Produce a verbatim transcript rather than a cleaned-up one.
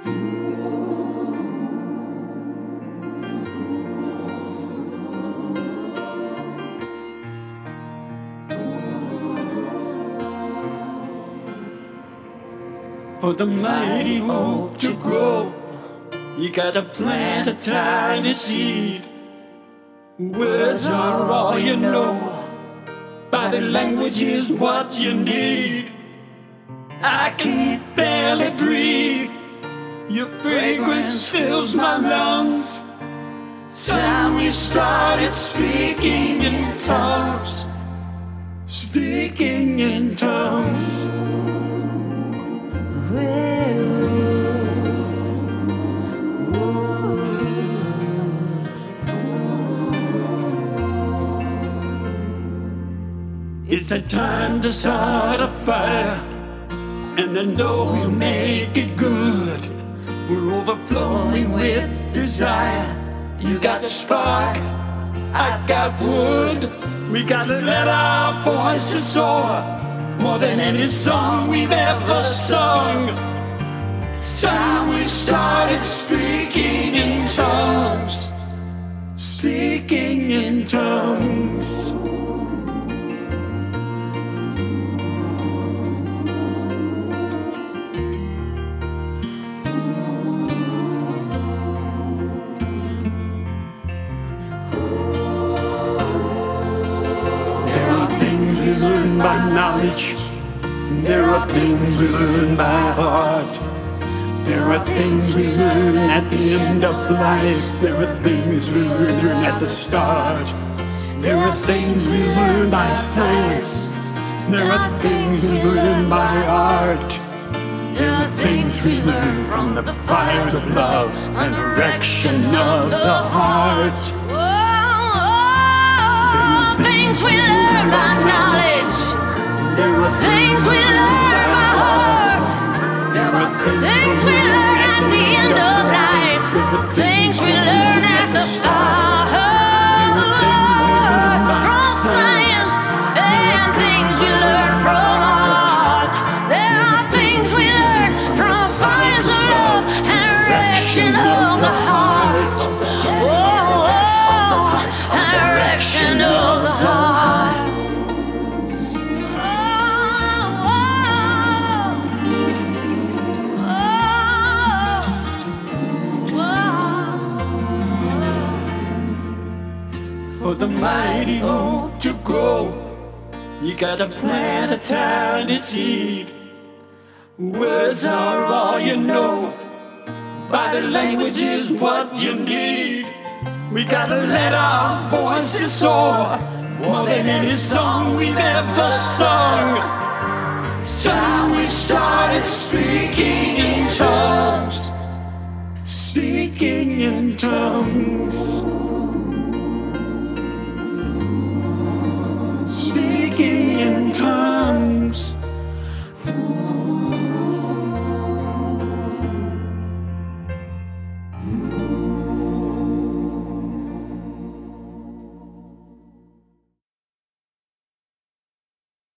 For the mighty oak to grow, you gotta plant a tiny seed. Words are all you know, body language is what you need. I can barely breathe, your fragrance fills my lungs. Time we started speaking in tongues, speaking in tongues. It's the time to start a fire, and I know we'll make it good. We're overflowing with desire. You got the spark, I got wood. We gotta let our voices soar, more than any song we've ever sung. It's time we started speaking in tongues, speaking in tongues. We learn by knowledge, there are things we learn by heart. There are things we learn at the end of life, there are things we learn at the start. There are things we learn by science, there are things we learn by art. There are things we learn from the fires of love and erection of the heart. Things we learn by knowledge, there are things we learn by heart. There are things we learn at the end of life, things we learn at the start. From science and things we learn from art. There are things we learn from fires of love and erection of the heart. Oh, oh, and erection of the heart. For the mighty oak to grow, you gotta plant a tiny seed. Words are all you know, body language is what you need. We gotta let our voices soar, more than any song we've ever sung. It's time we started speaking in tongues, speaking in tongues.